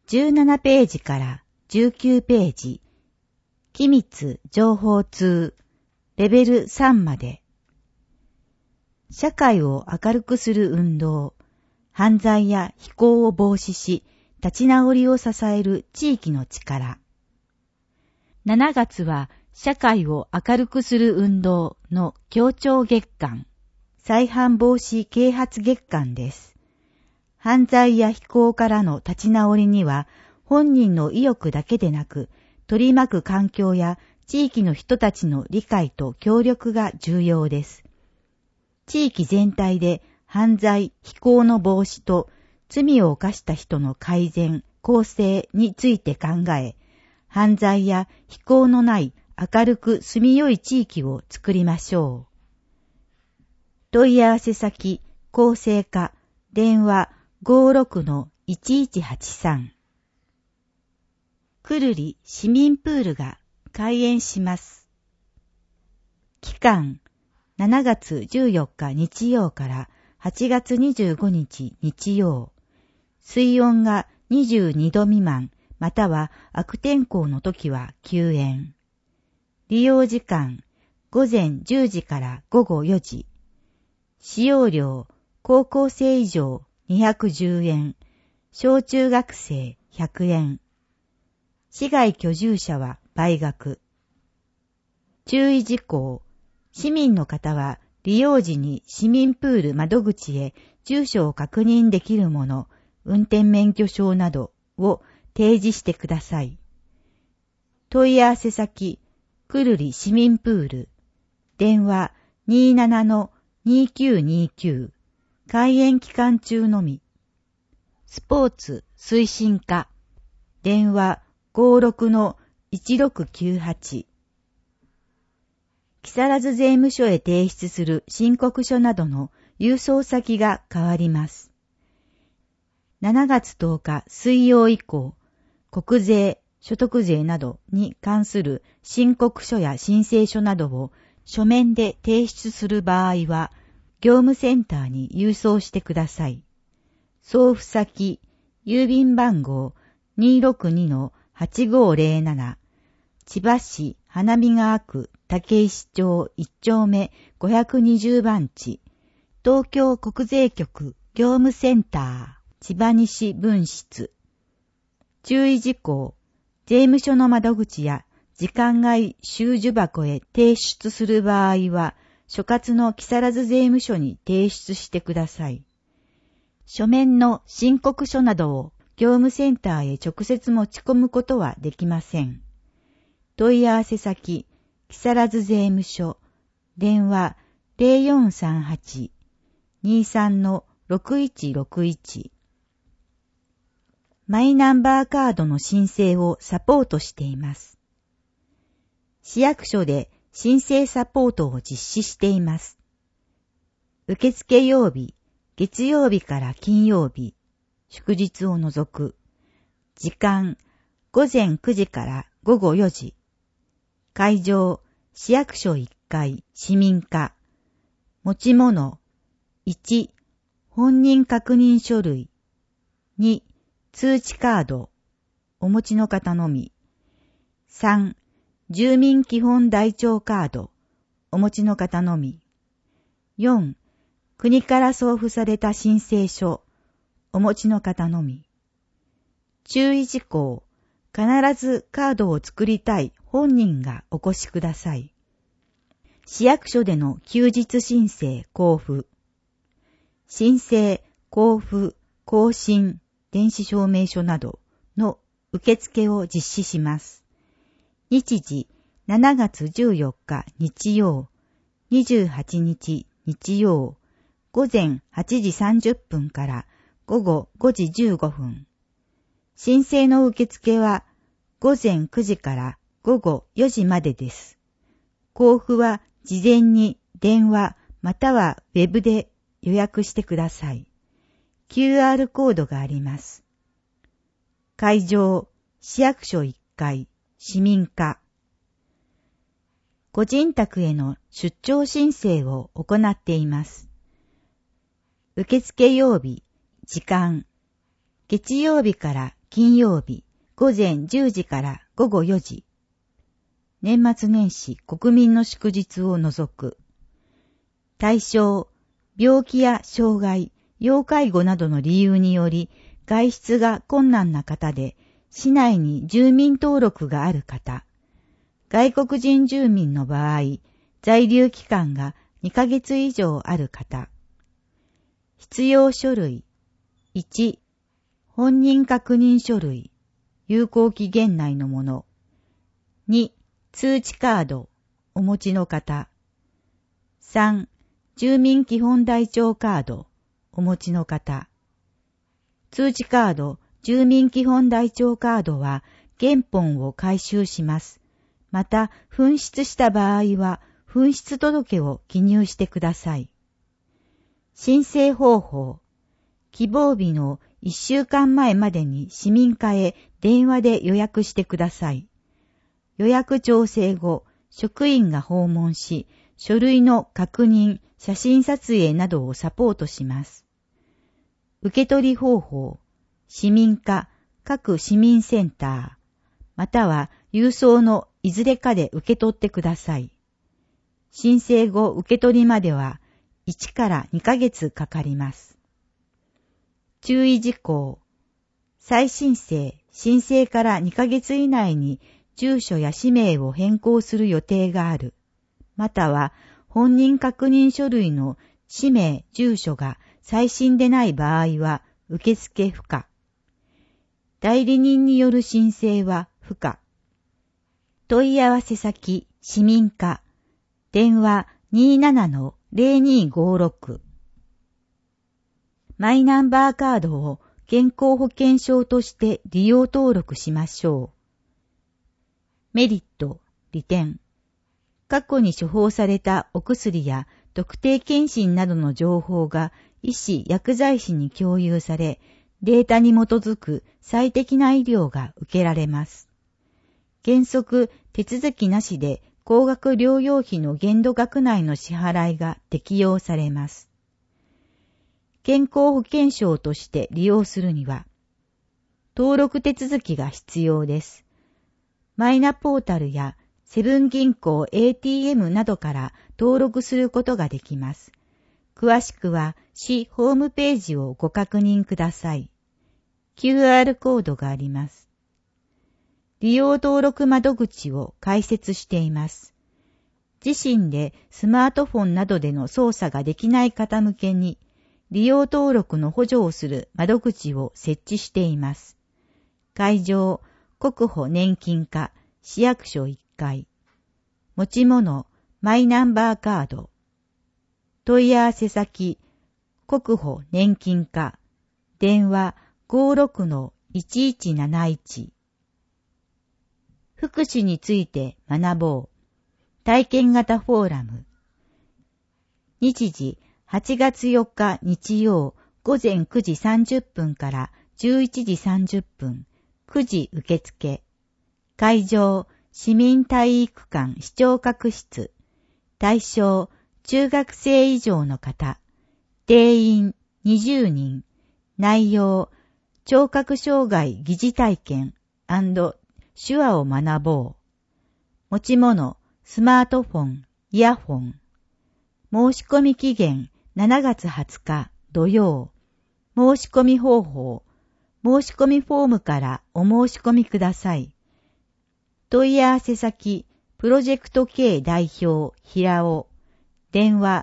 17ページから19ページ、機密情報通、レベル3まで。社会を明るくする運動、犯罪や非行を防止し、立ち直りを支える地域の力。7月は社会を明るくする運動の協調月間、再犯防止啓発月間です。犯罪や非行からの立ち直りには、本人の意欲だけでなく、取り巻く環境や地域の人たちの理解と協力が重要です。地域全体で犯罪・非行の防止と罪を犯した人の改善・更生について考え、犯罪や非行のない明るく住みよい地域を作りましょう。問い合わせ先、公正課、電話 56-1183。くるり市民プールが開園します。期間、7月14日日曜から8月25日日曜。水温が22度未満、または悪天候の時は休園。利用時間、午前10時から午後4時。使用料、高校生以上210円、小中学生100円。市外居住者は倍額。注意事項。市民の方は利用時に市民プール窓口へ住所を確認できるもの、運転免許証などを提示してください。問い合わせ先、くるり市民プール。電話 27-2929。開園期間中のみ。スポーツ推進課。電話56-1698。木更津税務署へ提出する申告書などの郵送先が変わります。7月10日水曜以降、国税、所得税などに関する申告書や申請書などを書面で提出する場合は、業務センターに郵送してください。送付先、郵便番号 262-8507、千葉市花見川区竹石町1丁目520番地、東京国税局業務センター、千葉西分室。注意事項、税務署の窓口や時間外収受箱へ提出する場合は、所轄の木更津税務署に提出してください。書面の申告書などを業務センターへ直接持ち込むことはできません。問い合わせ先、木更津税務署、電話 0438-23-6161。マイナンバーカードの申請をサポートしています。市役所で申請サポートを実施しています。受付曜日、月曜日から金曜日、祝日を除く。時間、午前9時から午後4時。会場、市役所1階、市民課。持ち物、1、本人確認書類。2、通知カード、お持ちの方のみ。3、住民基本台帳カード、お持ちの方のみ。4、国から送付された申請書、お持ちの方のみ。注意事項、必ずカードを作りたい本人がお越しください。市役所での休日申請交付。申請、交付、更新、電子証明書などの受付を実施します。日時、7月14日日曜、28日日曜、午前8時30分から午後5時15分。申請の受付は午前9時から午後4時までです。交付は事前に電話またはウェブで予約してください。QR コードがあります。会場、市役所1階、市民課。個人宅への出張申請を行っています。受付曜日、時間、月曜日から金曜日、午前10時から午後4時。年末年始国民の祝日を除く。対象、病気や障害、要介護などの理由により外出が困難な方で、市内に住民登録がある方。外国人住民の場合、在留期間が2ヶ月以上ある方。必要書類。1、本人確認書類。有効期限内のもの。2、通知カード。お持ちの方。3、住民基本台帳カード。お持ちの方。通知カード、住民基本台帳カードは原本を回収します。また、紛失した場合は、紛失届を記入してください。申請方法。希望日の1週間前までに市民課へ電話で予約してください。予約調整後、職員が訪問し、書類の確認、写真撮影などをサポートします。受け取り方法。市民課、各市民センター、または郵送のいずれかで受け取ってください。申請後受け取りまでは1から2ヶ月かかります。注意事項。再申請、申請から2ヶ月以内に住所や氏名を変更する予定がある。または本人確認書類の氏名、住所が最新でない場合は受付不可。代理人による申請は不可。問い合わせ先、市民課。電話 27-0256。マイナンバーカードを健康保険証として利用登録しましょう。メリット、利点。過去に処方されたお薬や特定健診などの情報が医師・薬剤師に共有され、データに基づく最適な医療が受けられます。原則、手続きなしで高額療養費の限度額内の支払いが適用されます。健康保険証として利用するには、登録手続きが必要です。マイナポータルやセブン銀行 ATM などから登録することができます。詳しくは市ホームページをご確認ください。QR コードがあります。利用登録窓口を開設しています。自身でスマートフォンなどでの操作ができない方向けに利用登録の補助をする窓口を設置しています。会場、国保年金課、市役所1階。持ち物、マイナンバーカード。問い合わせ先、国保年金課、電話 56-1171。福祉について学ぼう。体験型フォーラム。日時、8月4日日曜午前9時30分から11時30分、9時受付。会場、市民体育館視聴覚室。対象、中学生以上の方。定員20人。内容、聴覚障害疑似体験&手話を学ぼう。持ち物、スマートフォン、イヤホン。申し込み期限7月20日土曜。申し込み方法。申し込みフォームからお申し込みください。問い合わせ先、プロジェクト K 代表、平尾。電話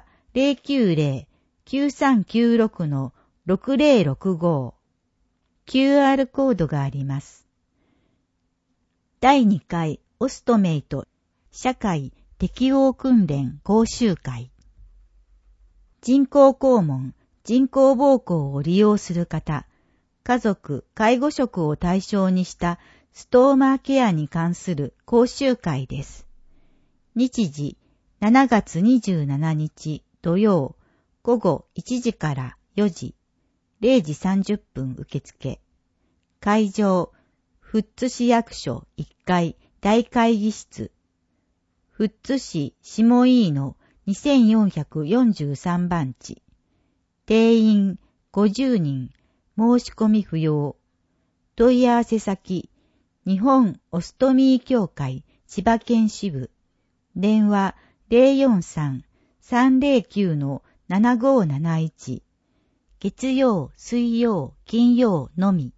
090-9396-6065。QR コードがあります。第2回オストメイト社会適応訓練講習会。人工肛門、人工膀胱を利用する方、家族、介護職を対象にしたストーマケアに関する講習会です。日時、7月27日土曜午後1時から4時、0時30分受付。会場、富津市役所1階大会議室。富津市下井の2443番地。定員50人、申し込み不要。 問い合わせ先、日本オストミー協会千葉県支部、電話043-309-7571、月曜、水曜、金曜のみ。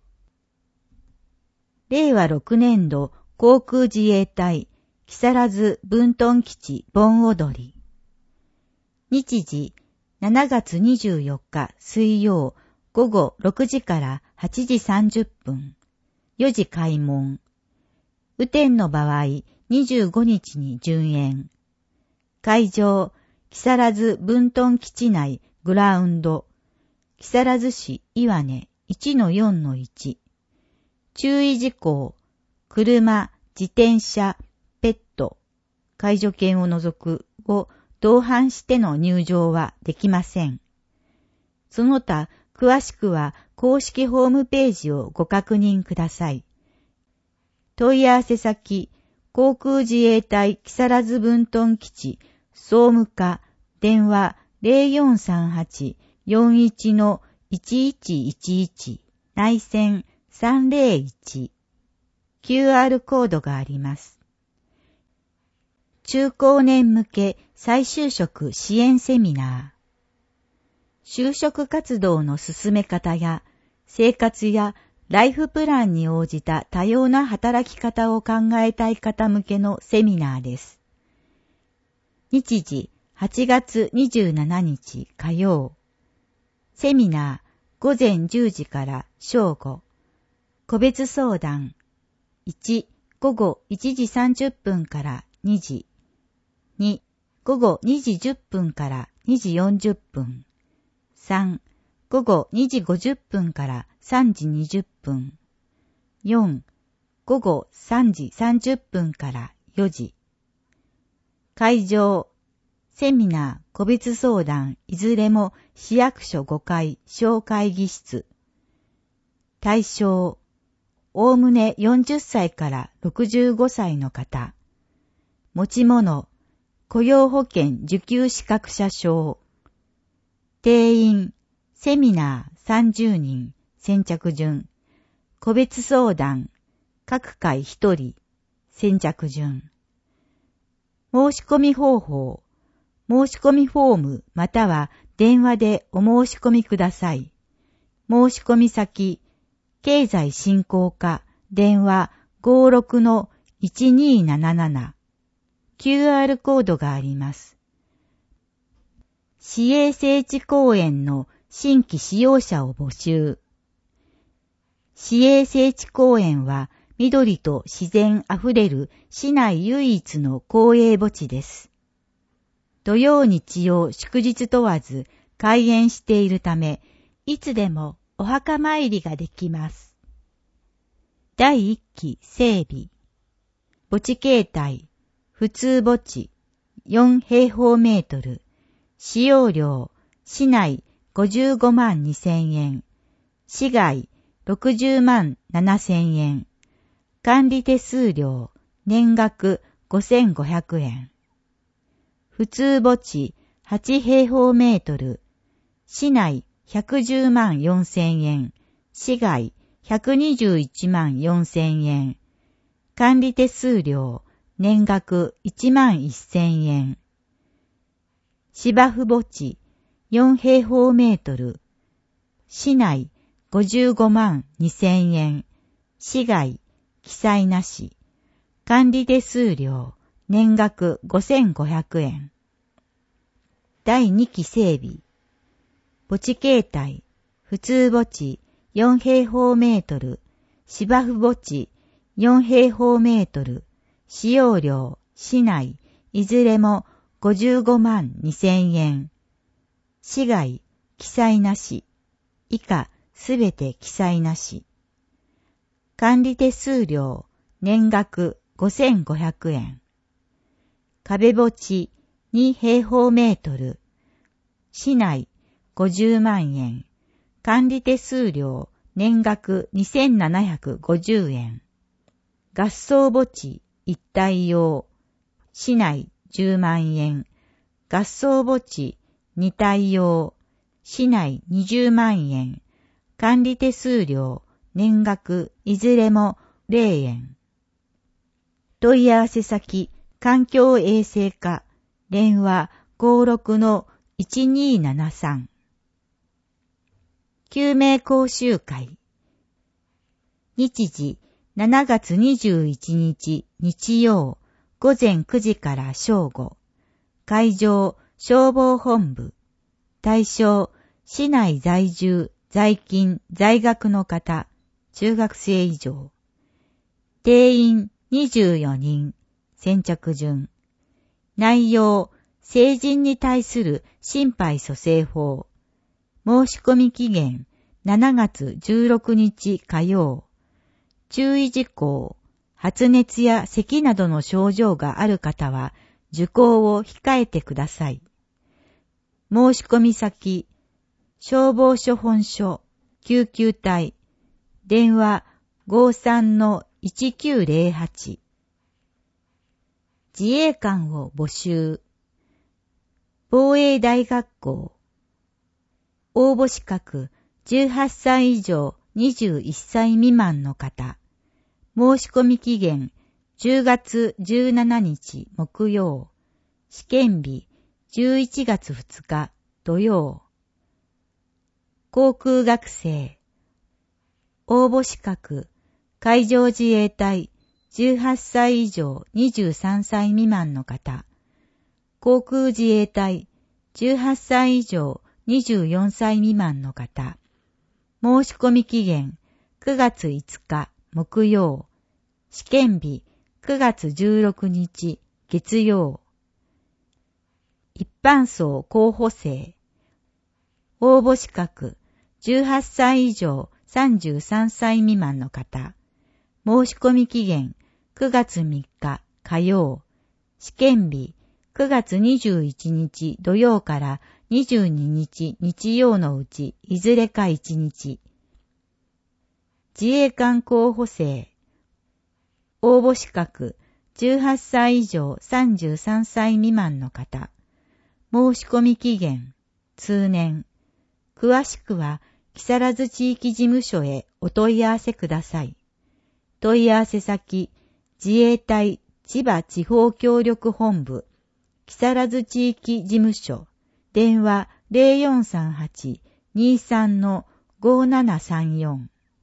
令和6年度航空自衛隊木更津分屯基地盆踊り。日時7月24日水曜午後6時から8時30分。4時開門。雨天の場合25日に順延。会場、木更津分屯基地内グラウンド。木更津市岩根 1-4-1。注意事項、車、自転車、ペット、介助犬を除くを同伴しての入場はできません。その他、詳しくは公式ホームページをご確認ください。問い合わせ先、航空自衛隊木更津分屯基地総務課電話0438-41-1111内線301 QR コードがあります。中高年向け再就職支援セミナー。就職活動の進め方や生活やライフプランに応じた多様な働き方を考えたい方向けのセミナーです。日時8月27日火曜。セミナー午前10時から正午。個別相談。1、午後1時30分から2時。2、午後2時10分から2時40分。3、午後2時50分から3時20分。4、午後3時30分から4時。会場、セミナー、個別相談、いずれも市役所5階小会議室。対象、おおむね40歳から65歳の方。持ち物、雇用保険受給資格者証。定員、セミナー30人、先着順。個別相談、各回1人、先着順。申し込み方法、申し込みフォームまたは電話でお申し込みください。申し込み先、経済振興課、電話56-1277。QR コードがあります。市営聖地公園の新規使用者を募集。市営聖地公園は緑と自然あふれる市内唯一の公営墓地です。土曜日曜祝日問わず開園しているため、いつでもお墓参りができます。第1期整備。墓地形態、普通墓地、4平方メートル。使用料、市内55万2000円。市外60万7000円。管理手数料、年額5500円。普通墓地8平方メートル。市内110万4000円。市外121万4000円。管理手数料、年額1万1000円。芝生墓地4平方メートル。市内55万2000円。市外記載なし。管理手数料、年額5500円。第2期整備。墓地形態、普通墓地4平方メートル。芝生墓地4平方メートル。使用料、市内、いずれも55万2000円。市外、記載なし。以下、すべて記載なし。管理手数料、年額5500円。壁墓地2平方メートル。市内50万円。管理手数料、年額2750円。合葬墓地一体用。市内10万円。合葬墓地2体用。市内20万円。管理手数料、 年額いずれも0円。問い合わせ先、環境衛生課、電話 56-1273。救命講習会。日時、7月21日日曜、午前9時から正午。会場、消防本部。対象、市内在住、在勤、在学の方、中学生以上。定員24人、先着順。内容、成人に対する心肺蘇生法。申し込み期限、7月16日火曜。注意事項、発熱や咳などの症状がある方は、受講を控えてください。申し込み先、消防署本所、救急隊、電話 53-1908。自衛官を募集。防衛大学校。応募資格、18歳以上21歳未満の方。申し込み期限、10月17日木曜。試験日、11月2日土曜。航空学生。応募資格、海上自衛隊18歳以上23歳未満の方。航空自衛隊18歳以上24歳未満の方。申し込み期限9月5日木曜。試験日9月16日月曜。一般層候補生。応募資格18歳以上33歳未満の方。申し込み期限9月3日火曜。試験日9月21日土曜から22日日曜のうちいずれか1日。自衛官候補生。応募資格18歳以上33歳未満の方。申し込み期限通年。詳しくは木更津地域事務所へお問い合わせください。問い合わせ先、自衛隊千葉地方協力本部、木更津地域事務所、電話 0438-23-5734。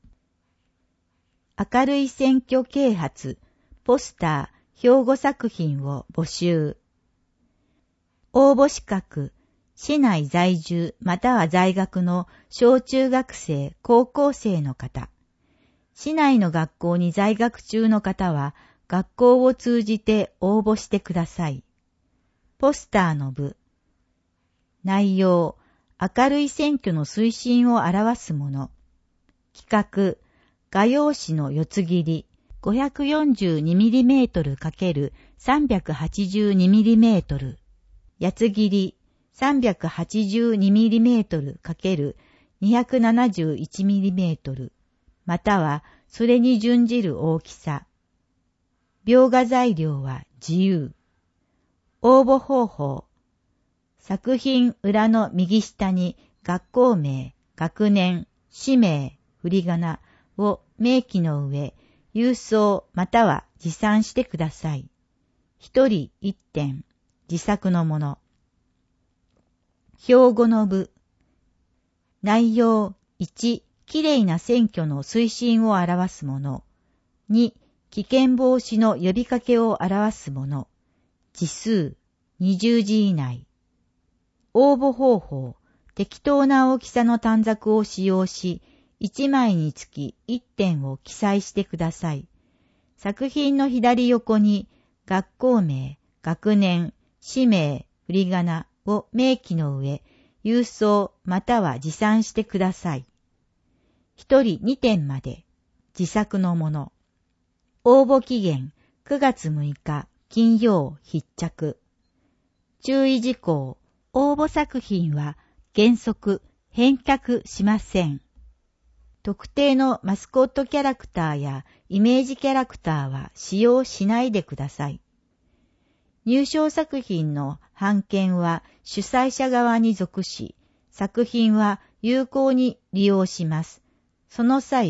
明るい選挙啓発、ポスター、標語作品を募集。応募資格、市内在住または在学の小中学生、高校生の方。市内の学校に在学中の方は、学校を通じて応募してください。ポスターの部。内容、明るい選挙の推進を表すもの。企画、画用紙の四つ切り、542mm×382mm。八つ切り、382mm×271mm。または、それに準じる大きさ。描画材料は自由。応募方法。作品裏の右下に学校名、学年、氏名、振り仮名を明記の上、郵送または持参してください。一人一点、自作のもの。標語の部。内容1、きれいな選挙の推進を表すもの。2、危険防止の呼びかけを表すもの。字数、20字以内。応募方法、適当な大きさの短冊を使用し、1枚につき1点を記載してください。作品の左横に、学校名、学年、氏名、振り仮名を明記の上、郵送または持参してください。一人2点まで、自作のもの。応募期限9月6日金曜必着。注意事項、応募作品は原則返却しません。特定のマスコットキャラクターやイメージキャラクターは使用しないでください。入賞作品の版権は主催者側に属し、作品は有効に利用します。その際、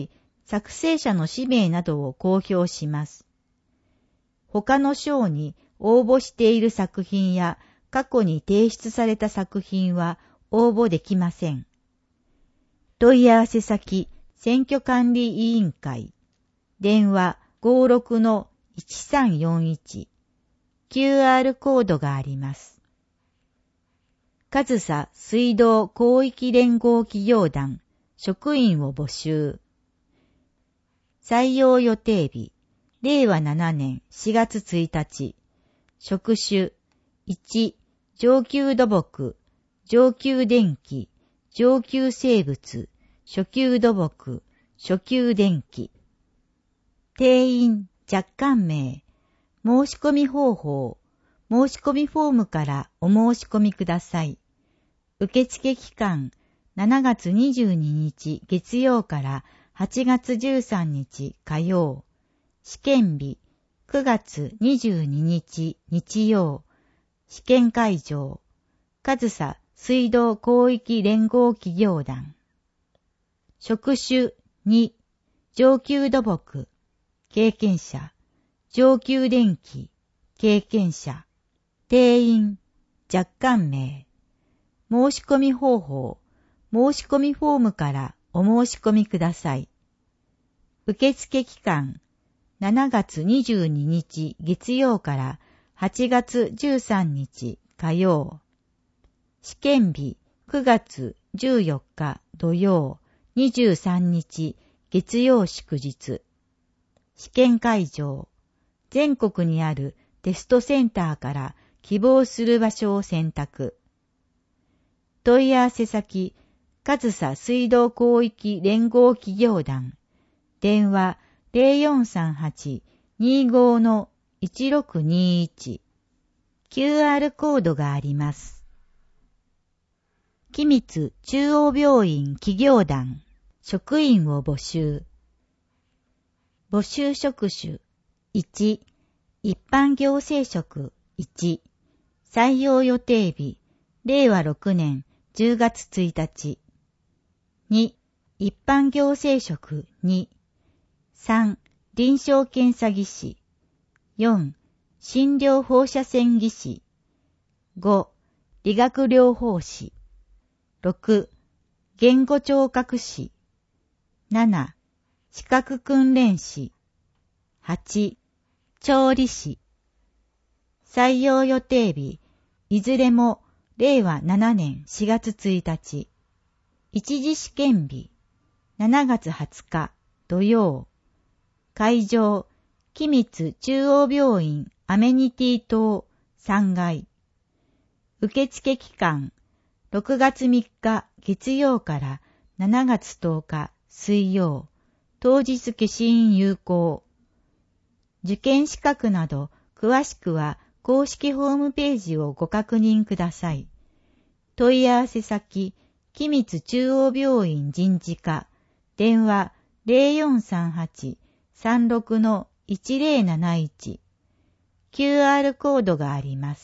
作成者の氏名などを公表します。他の賞に応募している作品や過去に提出された作品は応募できません。問い合わせ先、選挙管理委員会、電話 56-1341、QR コードがあります。上総水道広域連合企業団、職員を募集。採用予定日、令和7年4月1日。職種、1、上級土木、上級電気、上級生物、初級土木、初級電気。定員、若干名、申し込み方法、申し込みフォームからお申し込みください。受付期間、7月22日月曜から8月13日火曜。試験日、9月22日日曜。試験会場、上総水道広域連合企業団。職種2、上級土木、経験者、上級電気、経験者。定員、若干名。申し込み方法、申し込みフォームからお申し込みください。受付期間、7月22日月曜から8月13日火曜。試験日、9月14日土曜、23日月曜祝日。試験会場、全国にあるテストセンターから希望する場所を選択。問い合わせ先、上総水道広域連合企業団。電話 0438-25-1621。QR コードがあります。君津中央病院企業団。職員を募集。募集職種。1、一般行政職。1、採用予定日。令和6年10月1日。2、一般行政職。2、3、臨床検査技師。4、診療放射線技師。5、理学療法士。6、言語聴覚士。7、資格訓練士。8、調理師。採用予定日、いずれも令和7年4月1日。一次試験日、7月20日土曜。会場、君津中央病院アメニティ棟3階。受付期間、6月3日月曜から7月10日水曜。当日消印有効。受験資格など詳しくは公式ホームページをご確認ください。問い合わせ先、君津中央病院人事課、電話 0438-36-1071。QR コードがあります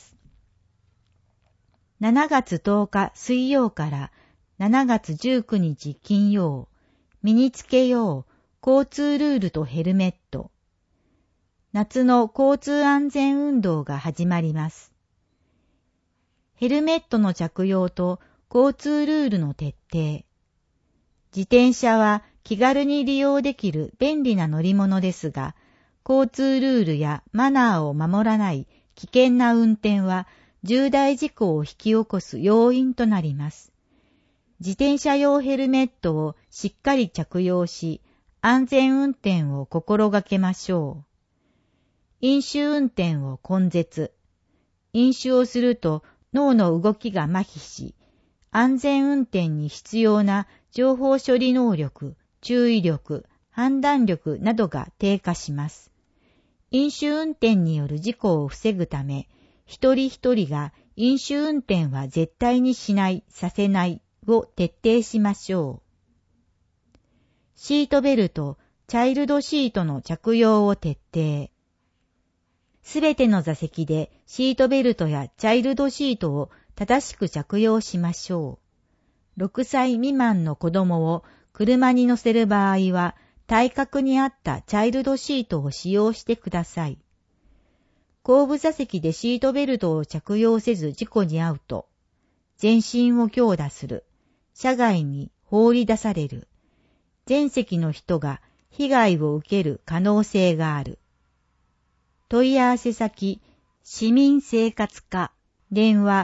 。7月10日水曜から7月19日金曜、身につけよう交通ルールとヘルメット。夏の交通安全運動が始まります。ヘルメットの着用と交通ルールの徹底。自転車は気軽に利用できる便利な乗り物ですが、交通ルールやマナーを守らない危険な運転は重大事故を引き起こす要因となります。自転車用ヘルメットをしっかり着用し、安全運転を心がけましょう。飲酒運転を根絶。飲酒をすると脳の動きが麻痺し、安全運転に必要な情報処理能力、注意力、判断力などが低下します。飲酒運転による事故を防ぐため、一人一人が飲酒運転は絶対にしない、させないを徹底しましょう。シートベルト、チャイルドシートの着用を徹底。すべての座席でシートベルトやチャイルドシートを正しく着用しましょう。6歳未満の子供を車に乗せる場合は、 対角にあったチャイルドシートを使用してください。後部座席でシートベルトを着用せず事故に遭うと、全身を強打する、車外に放り出される、全席の人が被害を受ける可能性がある。問い合わせ先、市民生活課、電話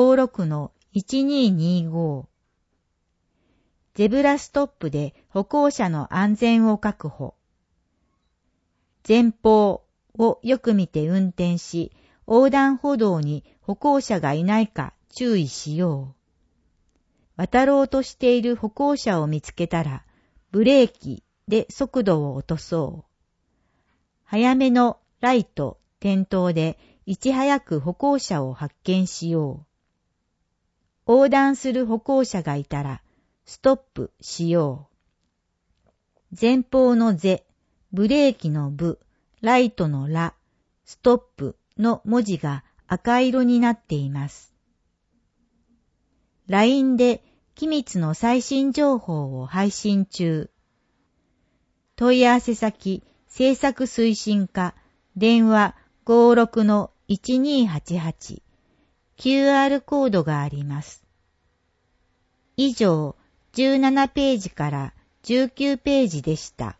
56-1225。ゼブラストップで歩行者の安全を確保。前方をよく見て運転し、横断歩道に歩行者がいないか注意しよう。渡ろうとしている歩行者を見つけたら、ブレーキで速度を落とそう。早めのライト、点灯でいち早く歩行者を発見しよう。横断する歩行者がいたら、ストップしよう。前方のゼ、ブレーキのブ、ライトのラ、ストップの文字が赤色になっています。LINE で機密の最新情報を配信中。問い合わせ先、制作推進課、電話 56-1288。QR コードがあります。以上、17ページから19ページでした。